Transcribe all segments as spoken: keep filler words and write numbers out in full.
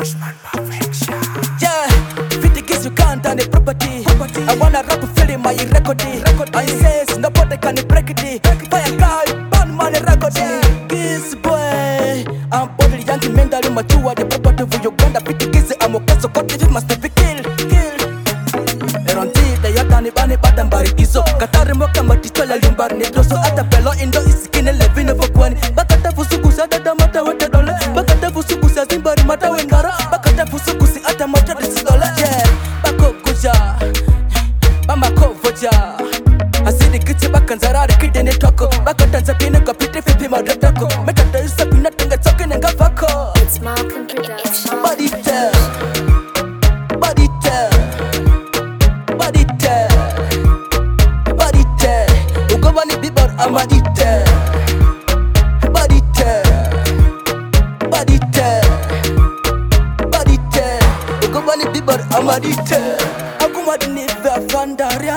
Ashman perfection. Yeah, fifty kids you can't done the property. property. I wanna rap feeling my record. I says nobody can break it. Fire guy, bad man record. Kiss boy, I'm body young mentally mature. The property for Uganda. fifty kids I'm okay so got it must be killed, killed. Eronti the yatani bani badam bari iso. Katari moka matichola limbar ni doso. Ata pelo indo isikine levine fokwani. Bakata fusukusa dada mata wete dole. Bakata fusukusa zimbari mata wengara. Bakata fusukusi ata mata disidole. Yeah, bako kuja, mama ko voja. Asidi kiti bakanzarari kidene toko. Bakata zapine kwa piti fipi madratako. Metata isa pina tenga toke nenga fako. It's Malcolm Production. Body tell, body tell, body tell, body tell. Ugobani bibor amadi tell, body tell, body tell, body tell. Ugobani bibor amadi tell. Agumadi ni ve fandaria,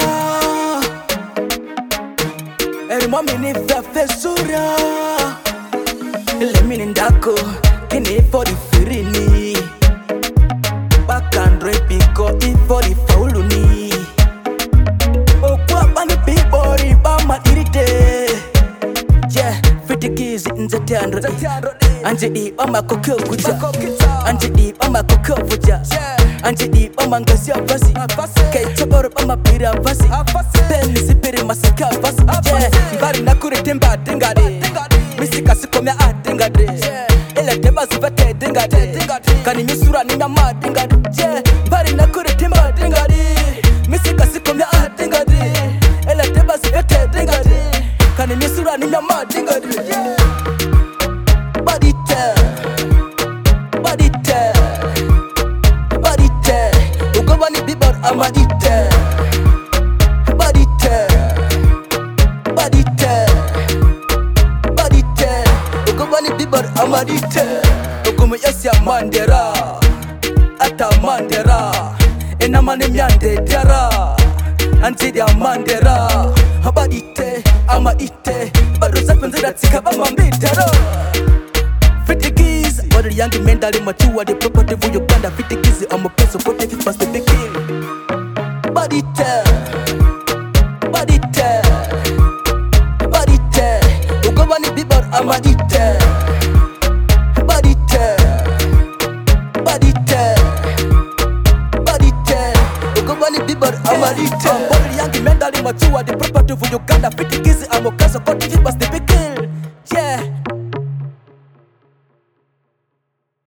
eri mami ni ve fesura. Lemi ndako kini for the firini. Bakandre piko ifo di fauluni. Okwa bani bibori bama irite. Yeah, fifty kids nze tiandro. Anje di bama kokyo kuja. Anje di bama kokyo vuja. Anje di bama ngazi ya basi. Kei choboro bama pira basi. Beni sipiri masika basi. Yeah, mbari nakure temba dengade. Misika sikome a dengade. Ele teba zivete dengade. Kani misura ni nyama dengade. Yeah, mbari nakure temba dengade. Misika sikome a dengade. Ele teba zivete dengade. Kani misura ni nyama dengade. Yeah. Body tell, body tell, body tell. Ugobani bibor amadi tell, body tell, body tell, body tell. Ugobani bibor amadi tell. Ugumu yesi mandera, ata mandera. Ena mani myande dera, anjidi mandera. Body tell, amadi tell. Bado zapenze datika bama mbitera. fifty keys, but the young mentally mature. The property for Uganda. fifty keys, I'm a person for the first to be killed. Body tell, body tell, body tell. Ugobani bibor amadi tell, body tell, body tell, body tell. Ugobani bibor amadi tell. But the young mentally mature. The property for Uganda. fifty keys, I'm a person for the first to be